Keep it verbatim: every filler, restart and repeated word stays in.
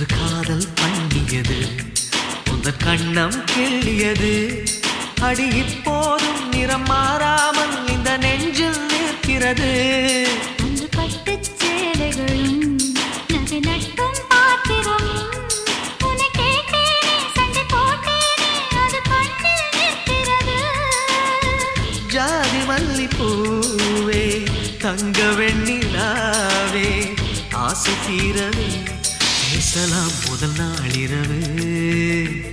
என்று காதல் பண்ணியது உந்தன் கண்ணம் கிள்ளியது அடி இப்போதும் நிறம் மாறாமல் இந்த நெஞ்சில் நிற்கிறது அன்று பட்டுச் சேலைகளும் நகை நட்டும் பாத்திரம் உன்னை கேட்டேனே சண்டை போட்டேனே அது கண்ணில் நிற்கிறது ஜாதி மல்லிப்பூவே தங்க வெண்ணிலாவே ஆசை தீரவே பேசலாம் முதல் நாளிரவு